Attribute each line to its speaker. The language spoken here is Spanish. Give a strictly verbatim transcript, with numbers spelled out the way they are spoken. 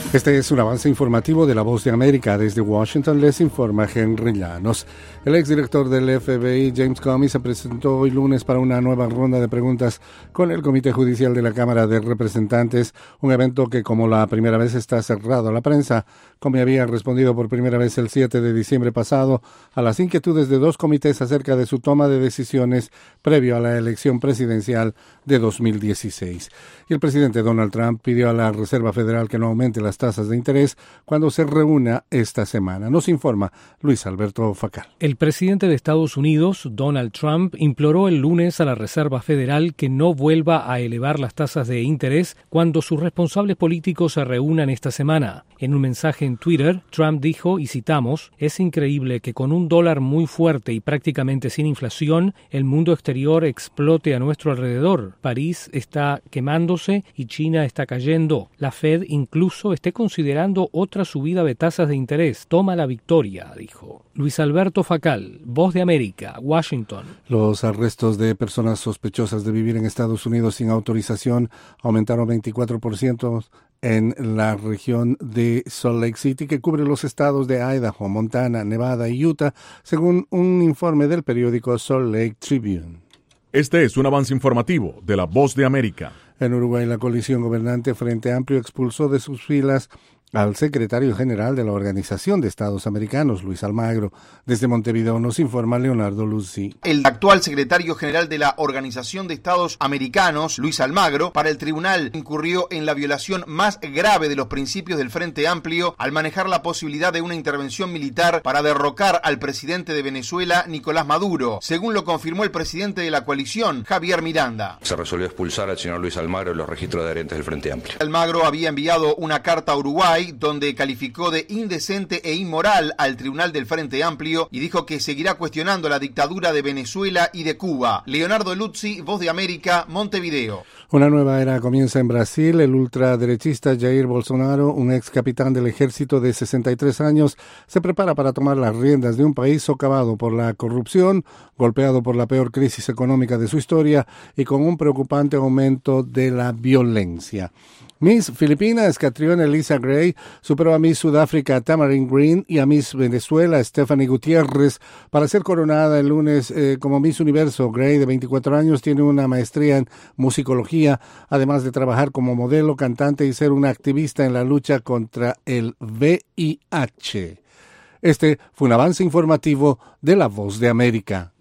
Speaker 1: Este es un avance informativo de La Voz de América. Desde Washington les informa Henry Llanos. El exdirector del F B I, James Comey, se presentó hoy lunes para una nueva ronda de preguntas con el Comité Judicial de la Cámara de Representantes, un evento que, como la primera vez, está cerrado a la prensa. Comey había respondido por primera vez el siete de diciembre pasado a las inquietudes de dos comités acerca de su toma de decisiones previo a la elección presidencial de dos mil dieciséis. Y el presidente Donald Trump pidió a la Reserva Federal que no aumente las tasas de interés cuando se reúna esta semana. Nos informa Luis Alberto Facal.
Speaker 2: El presidente de Estados Unidos, Donald Trump, imploró el lunes a la Reserva Federal que no vuelva a elevar las tasas de interés cuando sus responsables políticos se reúnan esta semana. En un mensaje en Twitter, Trump dijo, y citamos, «Es increíble que con un dólar muy fuerte y prácticamente sin inflación, el mundo exterior explote a nuestro alrededor. París está quemándose y China está cayendo. La Fed incluso está considerando otra subida de tasas de interés. Toma la victoria», dijo. Luis Alberto Facal, Voz de América, Washington.
Speaker 1: Los arrestos de personas sospechosas de vivir en Estados Unidos sin autorización aumentaron veinticuatro por ciento en la región de Salt Lake City, que cubre los estados de Idaho, Montana, Nevada y Utah, según un informe del periódico Salt Lake Tribune.
Speaker 3: Este es un avance informativo de La Voz de América.
Speaker 1: En Uruguay, la coalición gobernante Frente Amplio expulsó de sus filas al secretario general de la Organización de Estados Americanos, Luis Almagro. Desde Montevideo nos informa Leonardo Luzzi.
Speaker 4: El actual secretario general de la Organización de Estados Americanos, Luis Almagro, para el tribunal incurrió en la violación más grave de los principios del Frente Amplio al manejar la posibilidad de una intervención militar para derrocar al presidente de Venezuela, Nicolás Maduro, según lo confirmó el presidente de la coalición, Javier Miranda.
Speaker 5: Se resolvió expulsar al señor Luis Almagro de los registros de adherentes del Frente Amplio.
Speaker 4: Almagro había enviado una carta a Uruguay donde calificó de indecente e inmoral al Tribunal del Frente Amplio y dijo que seguirá cuestionando la dictadura de Venezuela y de Cuba. Leonardo Luzzi, Voz de América, Montevideo.
Speaker 1: Una nueva era comienza en Brasil. El ultraderechista Jair Bolsonaro, un ex capitán del ejército de sesenta y tres años, se prepara para tomar las riendas de un país socavado por la corrupción, golpeado por la peor crisis económica de su historia y con un preocupante aumento de la violencia. Miss Filipinas, Catriona Elisa Gray, superó a Miss Sudáfrica Tamarin Green y a Miss Venezuela Stephanie Gutiérrez para ser coronada el lunes eh, como Miss Universo. Gray, de veinticuatro años, tiene una maestría en musicología, además de trabajar como modelo, cantante y ser una activista en la lucha contra el V I H. Este fue un avance informativo de La Voz de América.